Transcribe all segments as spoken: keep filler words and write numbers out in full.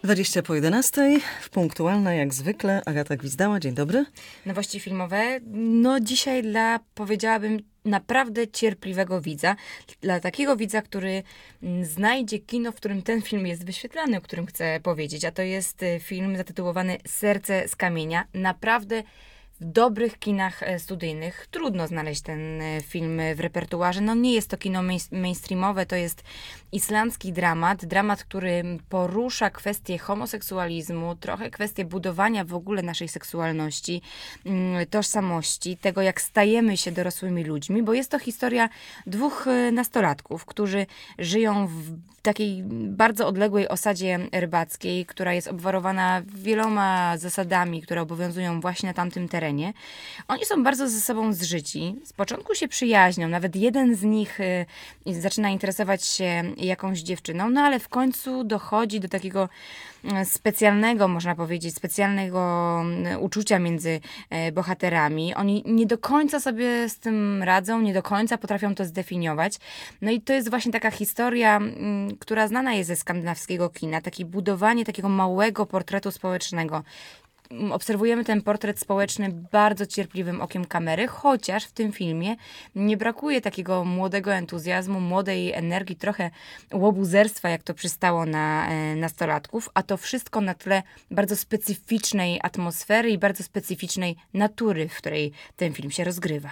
dwadzieścia po jedenastej, punktualna jak zwykle, Agata Gwizdała, dzień dobry. Nowości filmowe, no dzisiaj dla, powiedziałabym, naprawdę cierpliwego widza. Dla takiego widza, który znajdzie kino, w którym ten film jest wyświetlany, o którym chcę powiedzieć. A to jest film zatytułowany Serce z kamienia. Naprawdę w dobrych kinach studyjnych. Trudno znaleźć ten film w repertuarze. No nie jest to kino mainstreamowe, to jest islandzki dramat. Dramat, który porusza kwestie homoseksualizmu, trochę kwestie budowania w ogóle naszej seksualności, tożsamości, tego jak stajemy się dorosłymi ludźmi, bo jest to historia dwóch nastolatków, którzy żyją w takiej bardzo odległej osadzie rybackiej, która jest obwarowana wieloma zasadami, które obowiązują właśnie na tamtym terenie. Oni są bardzo ze sobą zżyci. Z początku się przyjaźnią. Nawet jeden z nich y, zaczyna interesować się jakąś dziewczyną, no ale w końcu dochodzi do takiego specjalnego, można powiedzieć, specjalnego uczucia między bohaterami. Oni nie do końca sobie z tym radzą, nie do końca potrafią to zdefiniować. No i to jest właśnie taka historia, która znana jest ze skandynawskiego kina. Takie budowanie takiego małego portretu społecznego. Obserwujemy ten portret społeczny bardzo cierpliwym okiem kamery, chociaż w tym filmie nie brakuje takiego młodego entuzjazmu, młodej energii, trochę łobuzerstwa, jak to przystało na e, nastolatków, a to wszystko na tle bardzo specyficznej atmosfery i bardzo specyficznej natury, w której ten film się rozgrywa.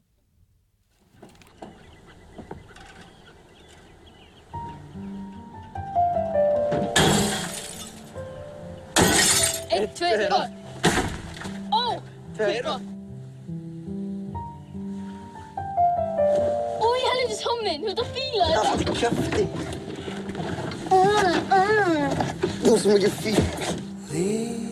Ett, två, tre, Åh! Skitbra! Oj, helvete, Tommy! Sluta fila! Ja, det är kraftigt. Det är så mycket fil.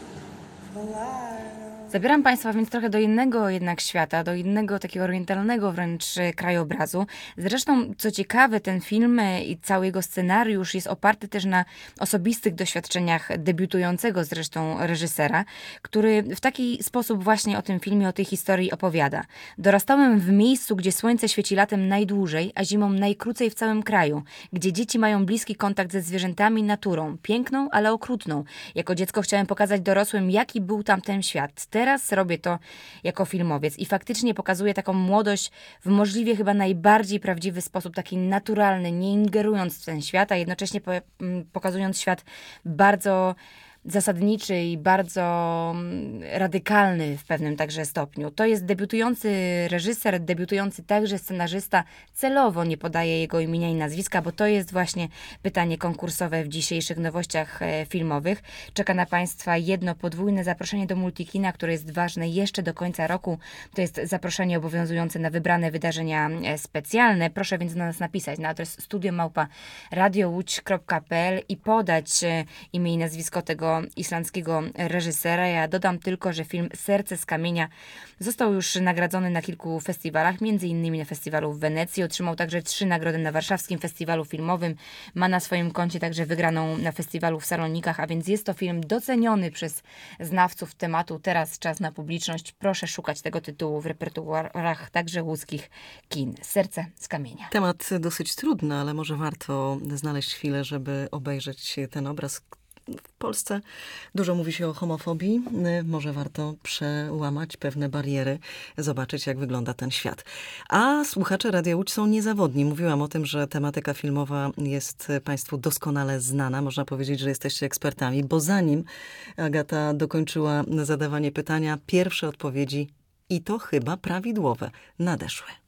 Zabieram Państwa więc trochę do innego jednak świata, do innego takiego orientalnego wręcz krajobrazu. Zresztą, co ciekawe, ten film i cały jego scenariusz jest oparty też na osobistych doświadczeniach debiutującego zresztą reżysera, który w taki sposób właśnie o tym filmie, o tej historii opowiada. Dorastałem w miejscu, gdzie słońce świeci latem najdłużej, a zimą najkrócej w całym kraju, gdzie dzieci mają bliski kontakt ze zwierzętami i naturą, piękną, ale okrutną. Jako dziecko chciałem pokazać dorosłym, jaki był tamten świat. Teraz robię to jako filmowiec i faktycznie pokazuję taką młodość w możliwie chyba najbardziej prawdziwy sposób, taki naturalny, nie ingerując w ten świat, a jednocześnie po, pokazując świat bardzo zasadniczy i bardzo radykalny w pewnym także stopniu. To jest debiutujący reżyser, debiutujący także scenarzysta. Celowo nie podaję jego imienia i nazwiska, bo to jest właśnie pytanie konkursowe w dzisiejszych nowościach filmowych. Czeka na Państwa jedno podwójne zaproszenie do Multikina, które jest ważne jeszcze do końca roku. To jest zaproszenie obowiązujące na wybrane wydarzenia specjalne. Proszę więc na nas napisać na adres studio małpa radiołódź kropka pe el i podać imię i nazwisko tego islandzkiego reżysera. Ja dodam tylko, że film Serce z kamienia został już nagradzony na kilku festiwalach, między innymi na festiwalu w Wenecji. Otrzymał także trzy nagrody na warszawskim festiwalu filmowym. Ma na swoim koncie także wygraną na festiwalu w Salonikach, a więc jest to film doceniony przez znawców tematu. Teraz czas na publiczność. Proszę szukać tego tytułu w repertuarach także łódzkich kin. Serce z kamienia. Temat dosyć trudny, ale może warto znaleźć chwilę, żeby obejrzeć ten obraz. W Polsce dużo mówi się o homofobii. Może warto przełamać pewne bariery, zobaczyć, jak wygląda ten świat. A słuchacze Radia Łódź są niezawodni. Mówiłam o tym, że tematyka filmowa jest Państwu doskonale znana. Można powiedzieć, że jesteście ekspertami, bo zanim Agata dokończyła zadawanie pytania, pierwsze odpowiedzi, i to chyba prawidłowe, nadeszły.